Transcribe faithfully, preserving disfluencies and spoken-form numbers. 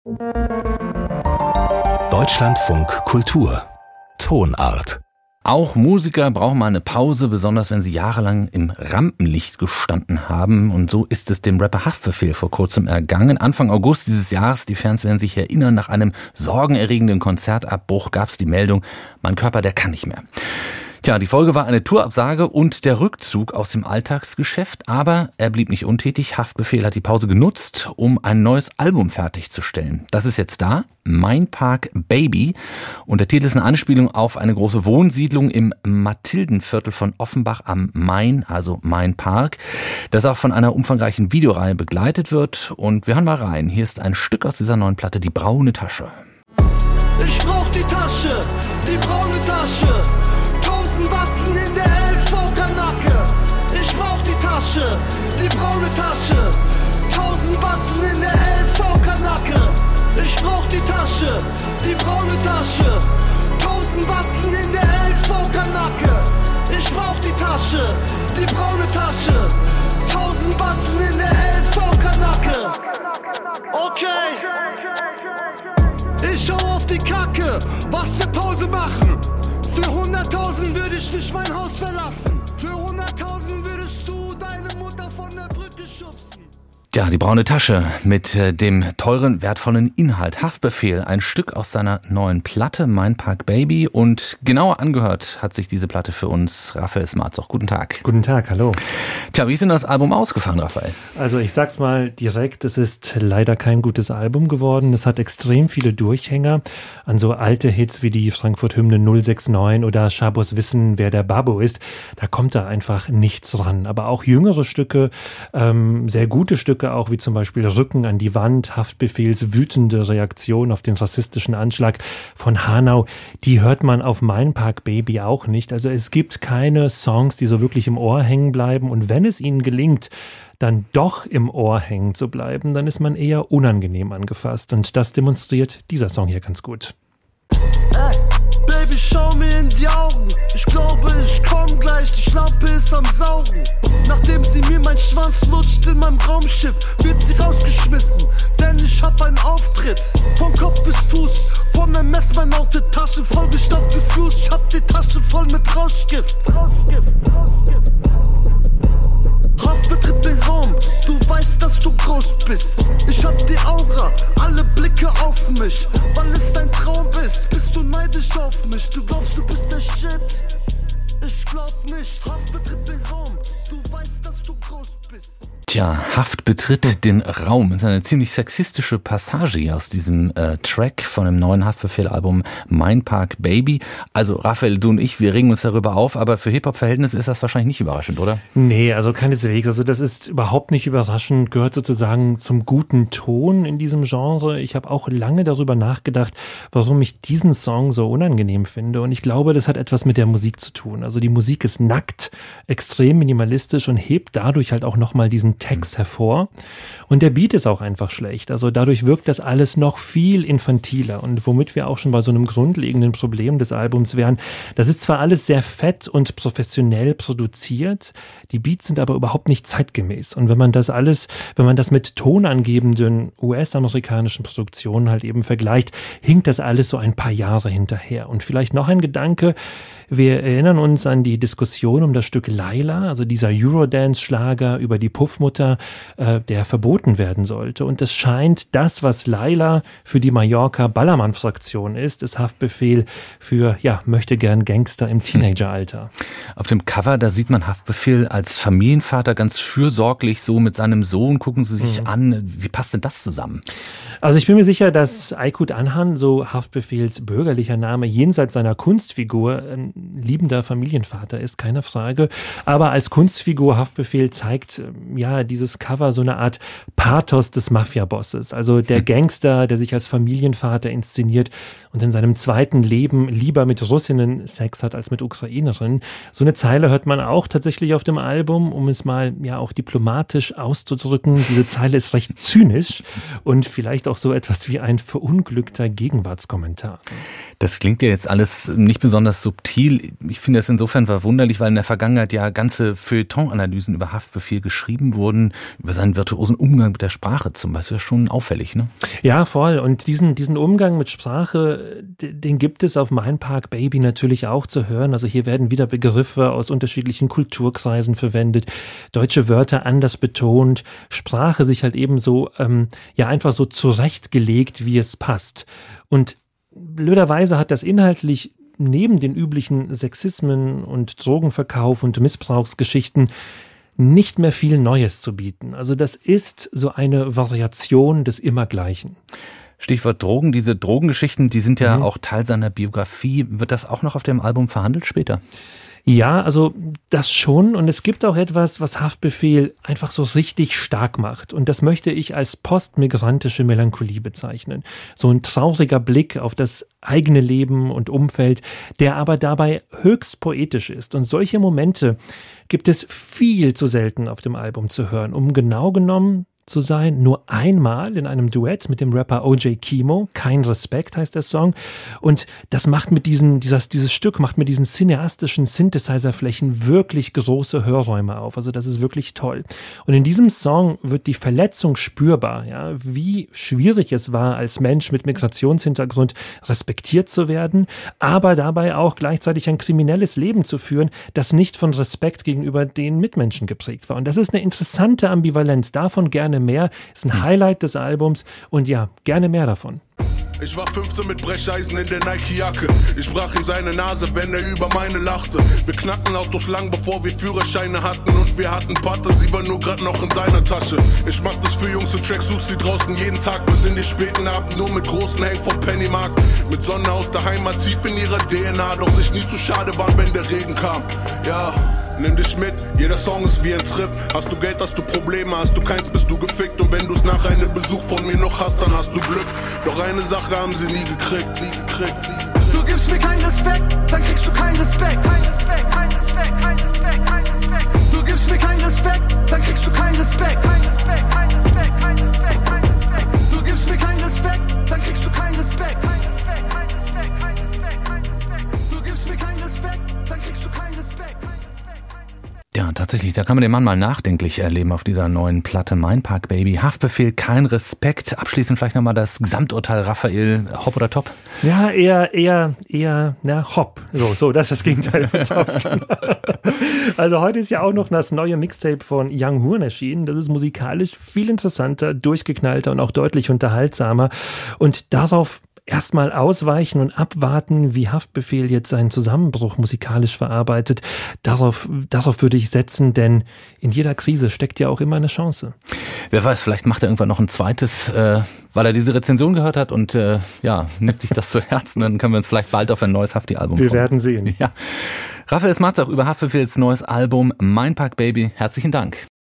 Deutschlandfunk Kultur Tonart. Auch Musiker brauchen mal eine Pause, besonders wenn sie jahrelang im Rampenlicht gestanden haben. Und so ist es dem Rapper Haftbefehl vor kurzem ergangen. Anfang August dieses Jahres, die Fans werden sich erinnern, nach einem sorgenerregenden Konzertabbruch gab es die Meldung, mein Körper, der kann nicht mehr. Tja, die Folge war eine Tourabsage und der Rückzug aus dem Alltagsgeschäft, aber er blieb nicht untätig. Haftbefehl hat die Pause genutzt, um ein neues Album fertigzustellen. Das ist jetzt da, Mein Park Baby, und der Titel ist eine Anspielung auf eine große Wohnsiedlung im Mathildenviertel von Offenbach am Main, also Mein Park, das auch von einer umfangreichen Videoreihe begleitet wird. Und wir hören mal rein. Hier ist ein Stück aus dieser neuen Platte, Die braune Tasche. Ich brauch die Tasche, die braune Tasche. Batzen in der L V-Kanacke. Ich brauch die Tasche, die braune Tasche. Tausend Batzen in der L V-Kanacke. Ich brauch die Tasche, die braune Tasche. Tausend Batzen in der L V-Kanacke. Ich brauch die Tasche, die braune Tasche. Tausend Batzen in der L V-Kanacke. Okay. Ich schau auf die Kacke, was für Pause machen. Für hunderttausend würde ich nicht mein Haus verlassen. Für hunderttausend würdest du deine Mutter von der Brücke schubsen. Ja, die braune Tasche mit äh, dem teuren, wertvollen Inhalt. Haftbefehl, ein Stück aus seiner neuen Platte, Mein Park Baby. Und genauer angehört hat sich diese Platte für uns Raphael Smarzoch. Guten Tag. Guten Tag, hallo. Tja, wie ist denn das Album ausgefallen, Raphael? Also ich sag's mal direkt, es ist leider kein gutes Album geworden. Es hat extrem viele Durchhänger an so alte Hits wie die Frankfurt-Hymne null sechs neun oder Schabos Wissen, wer der Babbo ist. Da kommt da einfach nichts ran. Aber auch jüngere Stücke, ähm, sehr gute Stücke, auch wie zum Beispiel Rücken an die Wand, Haftbefehls wütende Reaktion auf den rassistischen Anschlag von Hanau, die hört man auf Mein Park Baby auch nicht. Also es gibt keine Songs, die so wirklich im Ohr hängen bleiben, und wenn es ihnen gelingt, dann doch im Ohr hängen zu bleiben, dann ist man eher unangenehm angefasst, und das demonstriert dieser Song hier ganz gut. Ey, Baby, schau mir in die Augen. Ich glaube, ich komm gleich, die Schlampe ist am Saugen. Nachdem sie mir mein Schwanz lutscht in meinem Raumschiff, wird sie rausgeschmissen, denn ich hab einen Auftritt. Von Kopf bis Fuß, von einem Messmann auf der Tasche, vollgestopft mit Fluss. Ich hab die Tasche voll mit Rauschgift. Rauschgift, Rauschgift. Haft betritt den Raum, du weißt, dass du groß bist. Ich hab die Aura, alle Blicke auf mich. Weil es dein Traum ist, bist du neidisch auf mich. Du glaubst, du bist der Shit. Ich glaub nicht. Haft betritt den Raum, du weißt, dass du groß bist. Tja, Haft betritt den Raum. Das ist eine ziemlich sexistische Passage hier aus diesem äh, Track von dem neuen Haftbefehl-Album Mein Park Baby. Also Raphael, du und ich, wir regen uns darüber auf, aber für Hip-Hop-Verhältnisse ist das wahrscheinlich nicht überraschend, oder? Nee, also keineswegs. Also das ist überhaupt nicht überraschend, gehört sozusagen zum guten Ton in diesem Genre. Ich habe auch lange darüber nachgedacht, warum ich diesen Song so unangenehm finde, und ich glaube, das hat etwas mit der Musik zu tun. Also die Musik ist nackt, extrem minimalistisch und hebt dadurch halt auch nochmal diesen Text hervor. Und der Beat ist auch einfach schlecht. Also dadurch wirkt das alles noch viel infantiler. Und womit wir auch schon bei so einem grundlegenden Problem des Albums wären, das ist zwar alles sehr fett und professionell produziert, die Beats sind aber überhaupt nicht zeitgemäß. Und wenn man das alles, wenn man das mit tonangebenden U S-amerikanischen Produktionen halt eben vergleicht, hinkt das alles so ein paar Jahre hinterher. Und vielleicht noch ein Gedanke: Wir erinnern uns an die Diskussion um das Stück Laila, also dieser Eurodance-Schlager über die Puffmutter, äh, der verboten werden sollte. Und es scheint, das, was Laila für die Mallorca-Ballermann-Fraktion ist, ist Haftbefehl für, ja, möchte gern Gangster im Teenageralter. Auf dem Cover, da sieht man Haftbefehl als Familienvater ganz fürsorglich so mit seinem Sohn, gucken sie sich mhm. an. Wie passt denn das zusammen? Also ich bin mir sicher, dass Aykut Anhan, so Haftbefehls bürgerlicher Name, jenseits seiner Kunstfigur ein liebender Familienvater ist, keine Frage. Aber als Kunstfigur Haftbefehl zeigt ja dieses Cover so eine Art Pathos des Mafia-Bosses. Also der Gangster, der sich als Familienvater inszeniert und in seinem zweiten Leben lieber mit Russinnen Sex hat als mit Ukrainerinnen. So eine Zeile hört man auch tatsächlich auf dem Album, um es mal ja auch diplomatisch auszudrücken. Diese Zeile ist recht zynisch und vielleicht auch so etwas wie ein verunglückter Gegenwartskommentar. Das klingt ja jetzt alles nicht besonders subtil. Ich finde das insofern verwunderlich, weil in der Vergangenheit ja ganze Feuilleton-Analysen über Haftbefehl geschrieben wurden, über seinen virtuosen Umgang mit der Sprache zum Beispiel. Schon auffällig, ne? Ja, voll. Und diesen, diesen Umgang mit Sprache, den gibt es auf Mein Park Baby natürlich auch zu hören. Also hier werden wieder Begriffe aus unterschiedlichen Kulturkreisen verwendet, deutsche Wörter anders betont, Sprache sich halt eben so, ähm, ja, einfach so zurechtgelegt, wie es passt. Und blöderweise hat das inhaltlich neben den üblichen Sexismen und Drogenverkauf und Missbrauchsgeschichten nicht mehr viel Neues zu bieten. Also das ist so eine Variation des Immergleichen. Stichwort Drogen, diese Drogengeschichten, die sind ja mhm. auch Teil seiner Biografie. Wird das auch noch auf dem Album verhandelt später? Ja, also das schon. Und es gibt auch etwas, was Haftbefehl einfach so richtig stark macht. Und das möchte ich als postmigrantische Melancholie bezeichnen. So ein trauriger Blick auf das eigene Leben und Umfeld, der aber dabei höchst poetisch ist. Und solche Momente gibt es viel zu selten auf dem Album zu hören. Um genau genommen zu sein, nur einmal in einem Duett mit dem Rapper O J Kimo. Kein Respekt heißt der Song. Und das macht mit diesen, dieses, dieses Stück macht mit diesen cineastischen Synthesizer-Flächen wirklich große Hörräume auf. Also das ist wirklich toll. Und in diesem Song wird die Verletzung spürbar, ja, wie schwierig es war, als Mensch mit Migrationshintergrund respektiert zu werden, aber dabei auch gleichzeitig ein kriminelles Leben zu führen, das nicht von Respekt gegenüber den Mitmenschen geprägt war. Und das ist eine interessante Ambivalenz. Davon gerne mehr. Ist ein Highlight des Albums und ja, gerne mehr davon. Ich war fünfzehn mit Brecheisen in der Nike-Jacke. Ich brach ihm seine Nase, wenn er über meine lachte. Wir knackten Autos lang, bevor wir Führerscheine hatten. Und wir hatten Patte, sie war nur grad noch in deiner Tasche. Ich mach das für Jungs in Tracksuits, die draußen jeden Tag bis in die späten Abend nur mit großen Hängen vom Pennymarkt. Mit Sonne aus der Heimat, tief in ihrer D N A. Doch sich nie zu schade waren, wenn der Regen kam. Ja, nimm dich mit, jeder Song ist wie ein Trip. Hast du Geld, hast du Probleme, hast du keins, bist du gefickt. Und wenn du's nach einem Besuch von mir noch hast, dann hast du Glück. Doch eine Sache haben sie nie gekriegt. Nie gekriegt. Du gibst mir keinen Respekt, dann kriegst du keinen Respekt. Kein Respekt, kein Respekt, kein Respekt, kein Respekt. Du gibst mir keinen Respekt, dann kriegst du keinen Respekt. Kein Respekt, kein Respekt, kein Respekt, kein Respekt. Du gibst mir keinen Respekt, dann kriegst du keinen Respekt. Kein Respekt, kein Respekt, kein Respekt, kein Respekt. Du gibst mir keinen Respekt, dann kriegst du keinen Respekt. Ja, tatsächlich, da kann man den Mann mal nachdenklich erleben auf dieser neuen Platte Mein Park Baby. Haftbefehl, kein Respekt. Abschließend vielleicht nochmal das Gesamturteil, Raphael, Hopp oder Top? Ja, eher, eher, eher, na, Hopp. So, so, das ist das Gegenteil von Top. Also heute ist ja auch noch das neue Mixtape von Young Horn erschienen. Das ist musikalisch viel interessanter, durchgeknallter und auch deutlich unterhaltsamer. Und darauf erstmal ausweichen und abwarten, wie Haftbefehl jetzt seinen Zusammenbruch musikalisch verarbeitet. Darauf, darauf würde ich setzen, denn in jeder Krise steckt ja auch immer eine Chance. Wer weiß, vielleicht macht er irgendwann noch ein zweites, äh, weil er diese Rezension gehört hat und äh, ja, nimmt sich das zu Herzen. Dann können wir uns vielleicht bald auf ein neues Hafti-Album freuen. Wir werden sehen. Ja. Raphael Smarzach über Haftbefehls neues Album Mein Park Baby. Herzlichen Dank.